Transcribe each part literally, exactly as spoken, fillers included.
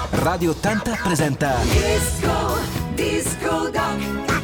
Radio ottanta presenta Disco, Disco Doc.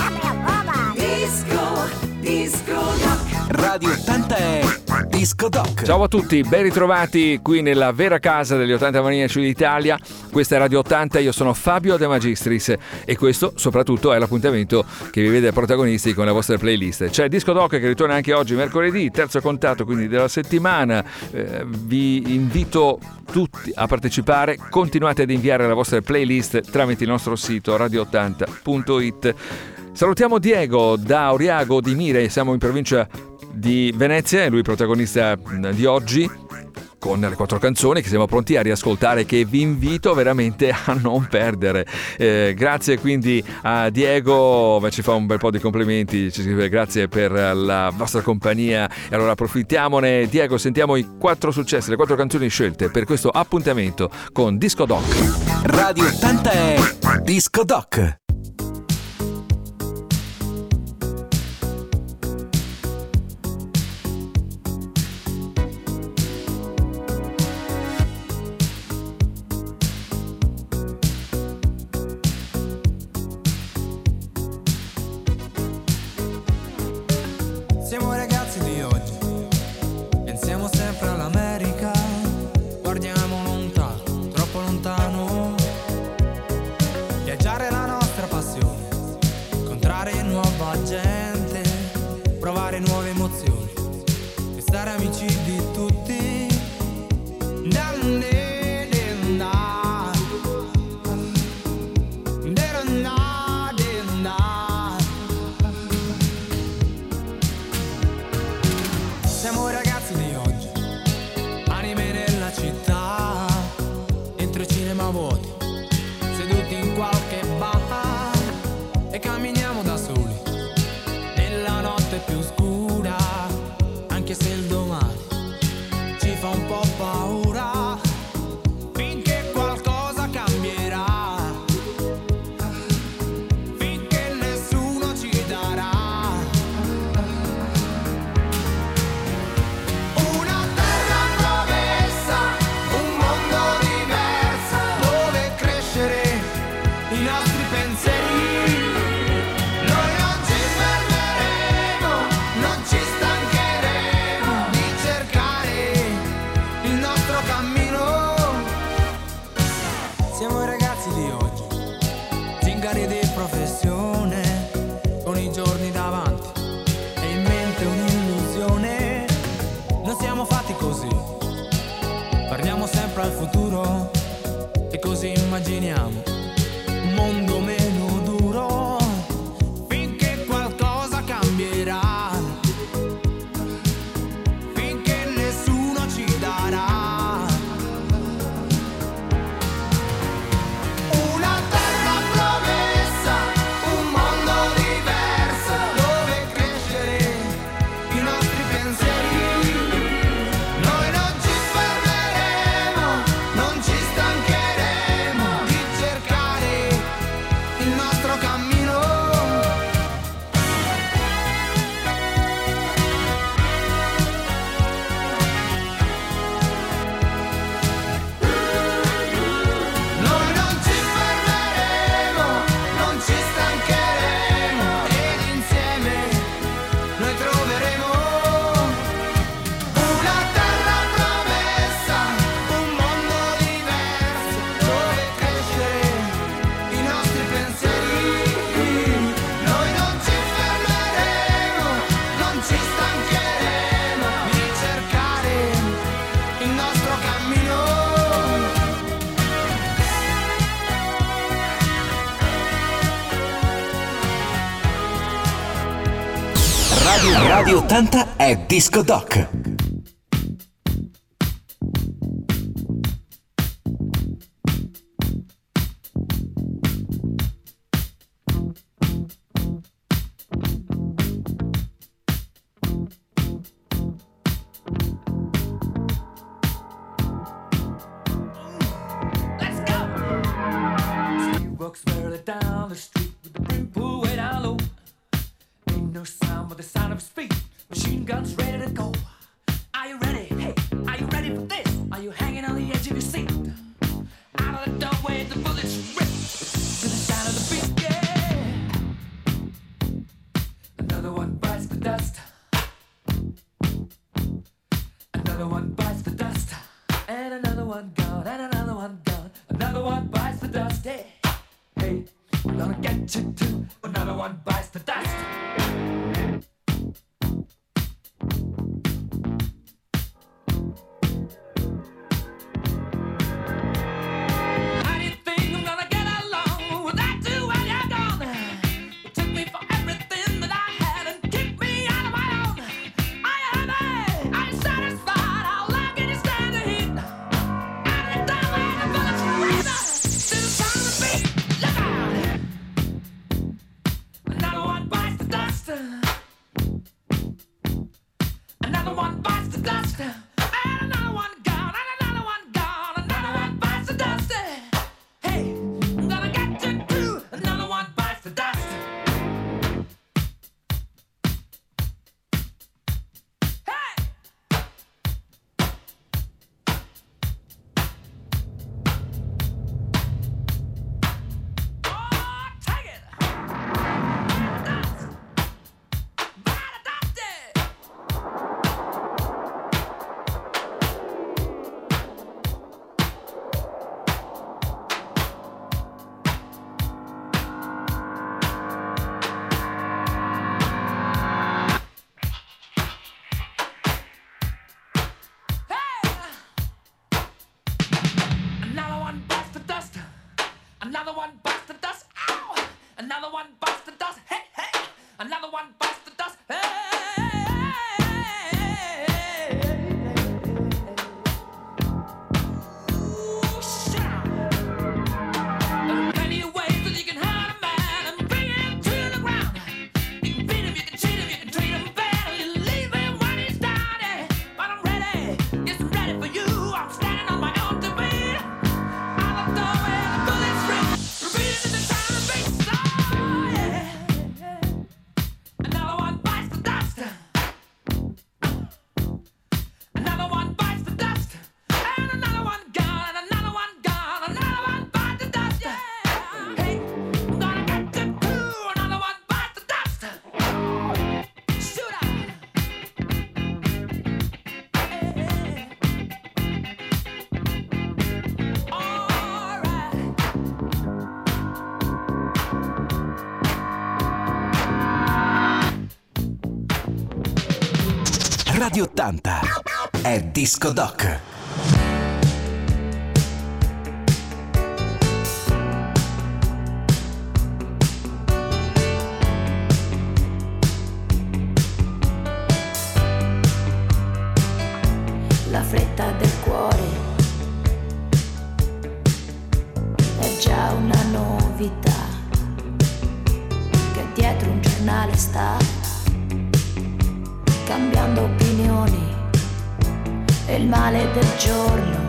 Disco, Disco Doc. Radio ottanta è Disco Doc. Ciao a tutti, ben ritrovati qui nella vera casa degli ottanta Maniaci d'Italia. Questa è Radio ottanta, io sono Fabio De Magistris e questo soprattutto è l'appuntamento che vi vede protagonisti con le vostre playlist. C'è Disco Doc che ritorna anche oggi, mercoledì, terzo contatto quindi della settimana. Eh, vi invito tutti a partecipare, continuate ad inviare le vostre playlist tramite il nostro sito radio ottanta punto it. Salutiamo Diego da Oriago di Mire, siamo in provincia di Venezia, è lui protagonista di oggi con le quattro canzoni che siamo pronti a riascoltare, che vi invito veramente a non perdere. Eh, grazie quindi a Diego, beh, ci fa un bel po' di complimenti, ci scrive grazie per la vostra compagnia e allora approfittiamone. Diego, sentiamo i quattro successi, le quattro canzoni scelte per questo appuntamento con Disco Doc. Radio ottanta è Disco Doc. Siamo ragazzi di oggi, pensiamo sempre all'America, guardiamo lontano, troppo lontano. Viaggiare è la nostra passione, incontrare nuova gente, provare nuove emozioni e stare amici di tutti. Siamo ragazzi di oggi, anime nella città, dentro i cinema vuoti, seduti in qualche bar e camminiamo da soli, nella notte più scura, anche se il domani ci fa un po' paura, finché qualcosa cambierà, finché nessuno ci darà. Al futuro e così immaginiamo un mondo meno duro, finché qualcosa cambierà, finché nessuno ci darà una terra promessa, un mondo diverso dove crescere i nostri pensieri. Radio, Radio ottanta è Disco Doc. Let's go! She walks barely down the street with the brim pulled way down low. Ain't no sound but the sound of his feet. Machine guns ready to go. Are you ready? Hey, are you ready for this? Are you hanging on the edge of your seat? Out of the door. one gone, and another one gone. Another one bites the dust. Hey, hey, I'm gonna get you too. Another one bites the dust. Another one bites the dust. Ow! Another one bites the dust. Hey, hey! Another one bites the dust. Hey! Ooh, shut up. There are plenty of ways that you can hurt a man and bring him to the ground. You can beat him, you can cheat him, you can treat him bad, or you leave him when he's down. Yeah. But I'm ready, yes, I'm ready for you. I'm standing on my own two feet. Out the door where the bullets ring. Repeating in the sound of bass. Oh, yeah. Another one bites the dust. Another one bites the dust. And another one gone. And another one gone. Another one bites the dust. Yeah. Hey, I'm gonna get you too. Another one bites the dust. Shoot up. Hey. All right. Radio ottanta è Disco Doc. La fretta del cuore è già una novità che dietro un giornale sta cambiando opinioni e il male del giorno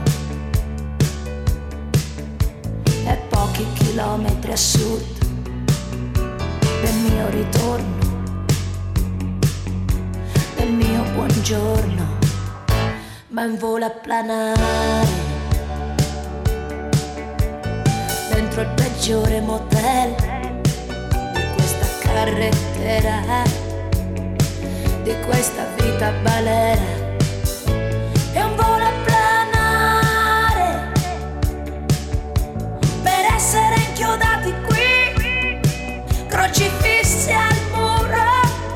è pochi chilometri a sud del mio ritorno, del mio buongiorno, ma in volo a planare dentro il peggiore motel di questa carrettera, di questa vita balera. È un volo a planare per essere inchiodati qui, crocifissi al muro.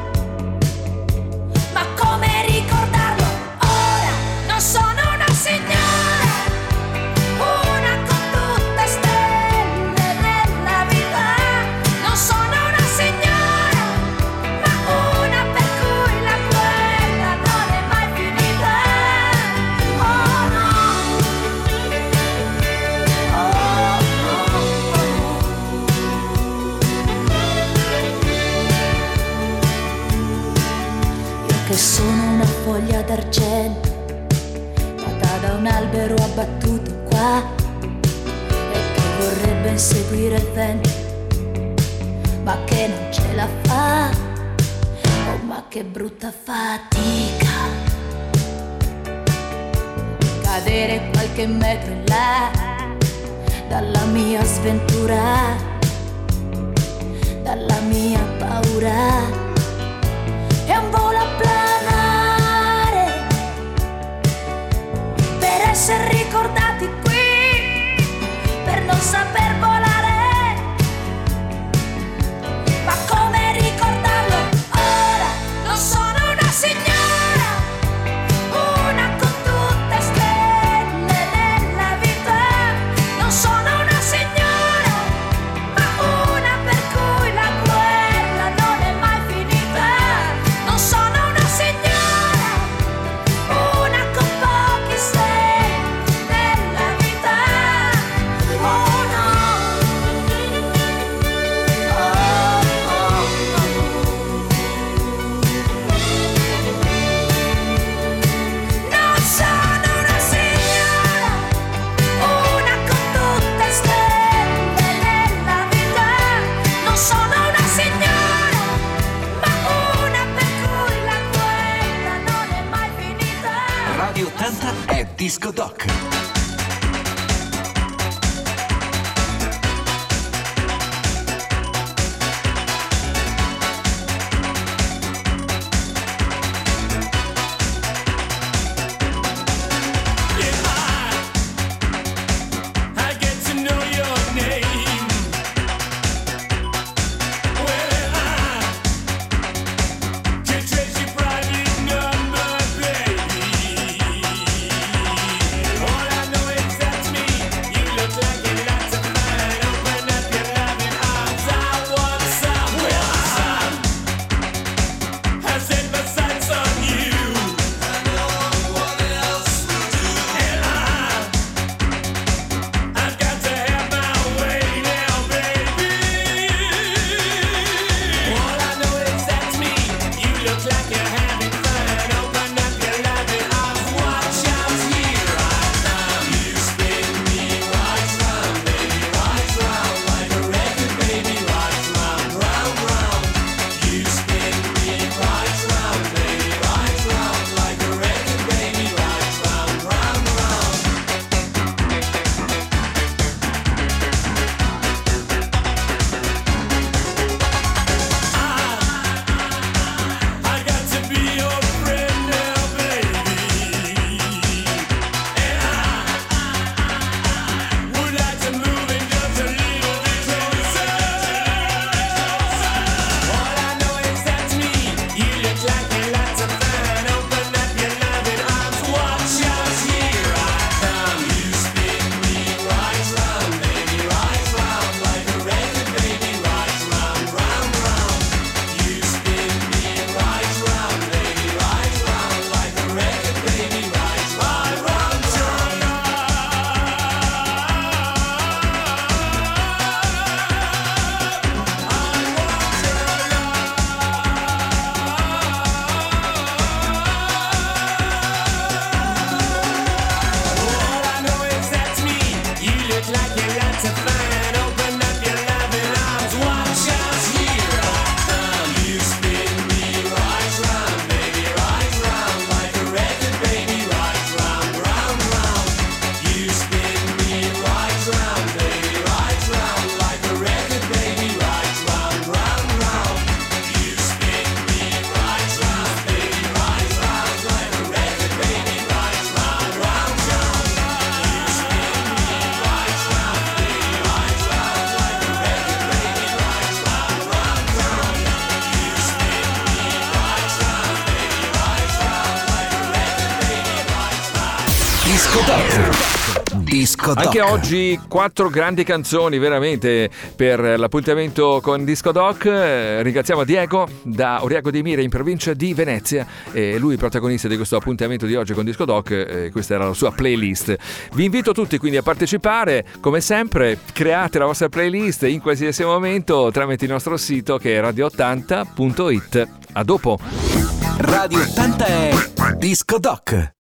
Ma come ricordarlo ora? Non sono una signora, una con tutte stelle nella vita. Non sono una signora, ma una per cui la guerra non è mai finita. Oh no, oh no, io che sono una foglia d'argento nata da un albero abbattuto qua e che vorrebbe inseguire il vento ma che non ce la fa. Oh, ma che brutta fatica cadere qualche metro in là dalla mia sventura, dalla mia paura. È un volo a planare per essere ricordati Disco Doc. Disco Doc. Anche oggi quattro grandi canzoni veramente per l'appuntamento con Disco Doc. Eh, Ringraziamo Diego da Oriago di Mira in provincia di Venezia, e lui protagonista di questo appuntamento di oggi con Disco Doc. Eh, questa era la sua playlist. Vi invito tutti quindi a partecipare, come sempre create la vostra playlist in qualsiasi momento tramite il nostro sito che è radio ottanta punto it. A dopo. Radio ottanta è Disco Doc.